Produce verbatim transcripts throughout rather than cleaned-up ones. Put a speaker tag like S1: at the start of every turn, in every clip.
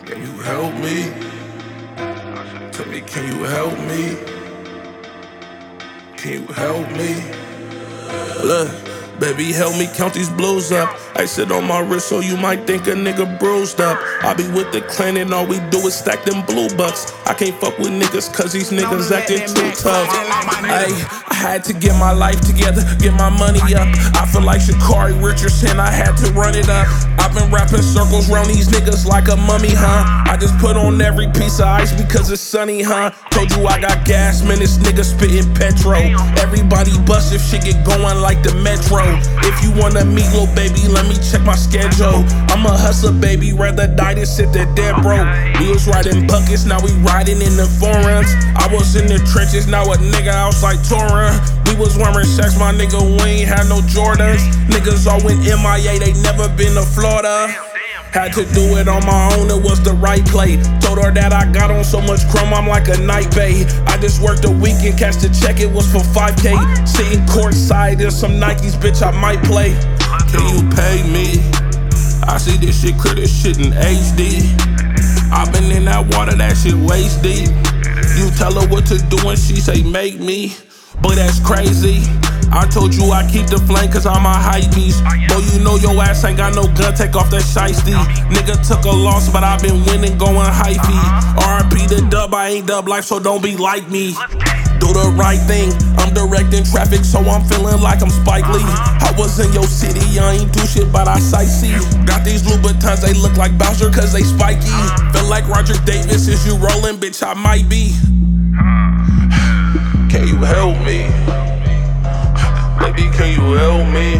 S1: Can you help me? Tell me, can you help me? Can you help me? Look, baby, help me count these blues up. I sit on my wrist so you might think a nigga bruised up. I be with the clan and all we do is stack them blue bucks. I can't fuck with niggas cause these niggas acting too tough. Ay, I had to get my life together, get my money up. I feel like Sha'Carri Richardson, I had to run it up. I've been rapping circles round these niggas like a mummy, huh? I just put on every piece of ice because it's sunny, huh? Told you I got gas, man, this nigga spittin' petrol. Everybody bust if shit get going like the metro. If you wanna meet, little baby, let me check my schedule. I'm a hustler, baby, rather die than sit there dead broke. We was riding buckets, now we riding in the foreigns. I was in the trenches, now a nigga outside touring. We was wearing shacks, my nigga, we ain't had no Jordans. Niggas all went M I A, they never been to Florida. Had to do it on my own, it was the right play. Told her that I got on so much chrome, I'm like a night bay. I just worked a weekend, cashed the check, it was for five K. Sitting courtside in some Nikes, bitch, I might play. Can you pay me? I see this shit clear, this shit in H D. I been in that water, that shit waist deep. You tell her what to do and she say make me. Boy, that's crazy. I told you I keep the flame cause I'm a hype beast. Boy, you know your ass ain't got no gun, take off that shiesty. Nigga took a loss, but I been winning, going hyphy. R I P the dub, I ain't dub life, so don't be like me. Do the right thing, I'm directing traffic, so I'm feeling like I'm Spike Lee. I was in your city, I ain't do shit, but I sightsee. Got these Louboutins, they look like Bowser cause they spiky. Feel like Roger Davis, is you rolling, bitch, I might be. Can you help me? Baby, can you help me?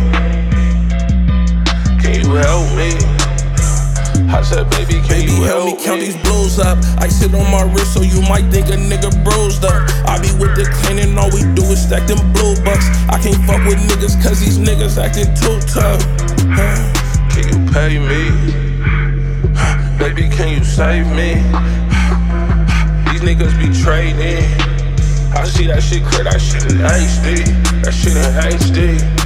S1: Can you help me? I said, baby, can baby, you help, help me? Count these blues up. I sit on my wrist so you might think a nigga bruised up. I be with the clan and all we do is stack them blue bucks. I can't fuck with niggas cause these niggas acting too tough. Can you pay me? Baby, can you save me? These niggas be trading. I see that shit clear, that shit in H D. That shit in H D.